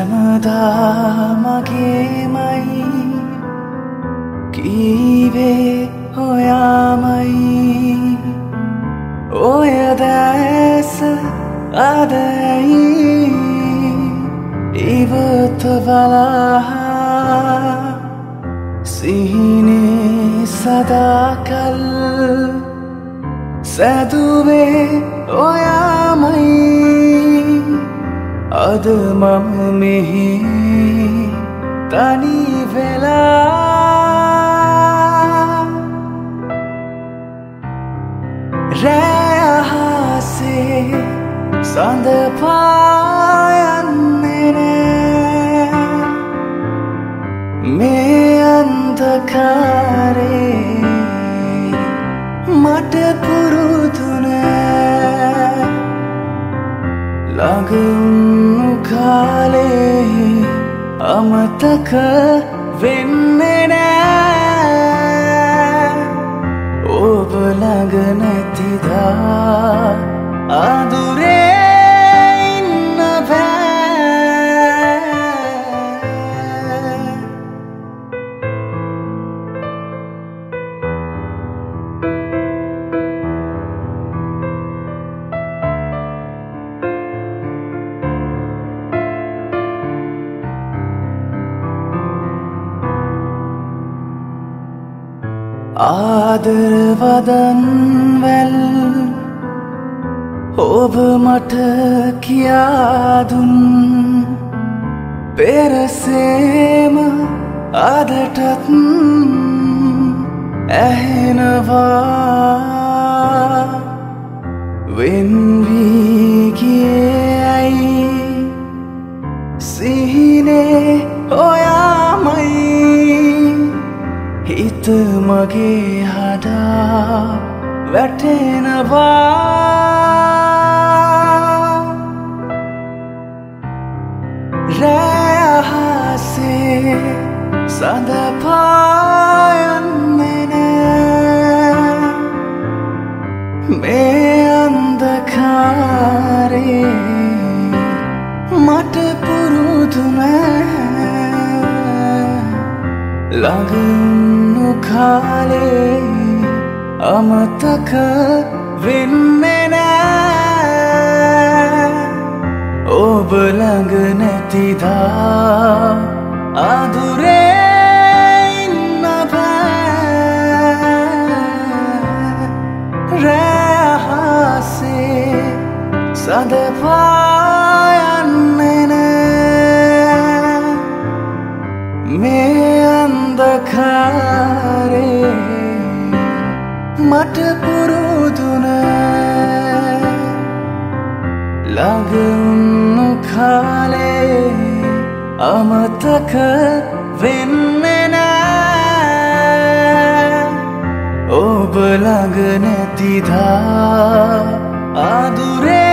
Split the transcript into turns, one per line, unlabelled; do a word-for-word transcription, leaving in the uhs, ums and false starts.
සැමදා මගේමයි කීවේ ඔයාමයි ඔය දැස අදයි ඉවත බලා සිහිනේ සදාකල් සැදුවේ ඔයාමයි අද මම මෙහි තනි වෙලා රෑ අහසේ සඳ පායන්නේ නෑ මේ අන්ධකාරේ මට පුරුදු නෑ ළඟුණු කාලේ අමතක වෙන්නේ නෑ ඔබ ළඟ නැතිදා අඳුරේ ඉන්න බෑ ආදරවදන් වැල් ඔබ මට කියා දුන් පෙරසේම අදටත් ඇහෙනවා වෙන් වී ගියේ ඇයි සිහිනේ ඔයාමයි හිත මගේ හදා වැටෙනවා රෑ අහසේ සඳ පායන්නේ නෑ මේ අන්ධකාරේ මට පුරුදු නෑ ළඟුණු කාලේ අමතක වෙන්නේ නෑ ඔබ ළඟ නැතිදා අඳුරේ ඉන්න බෑ රෑ අහසේ සඳ පායන්නේ නෑ මේ අන්ධකාරේ මට පුරුදු නෑ ළඟුණු කාලේ අමතක වෙන්නේ නෑ ඔබ ළඟ නැතිදා අඳුරේ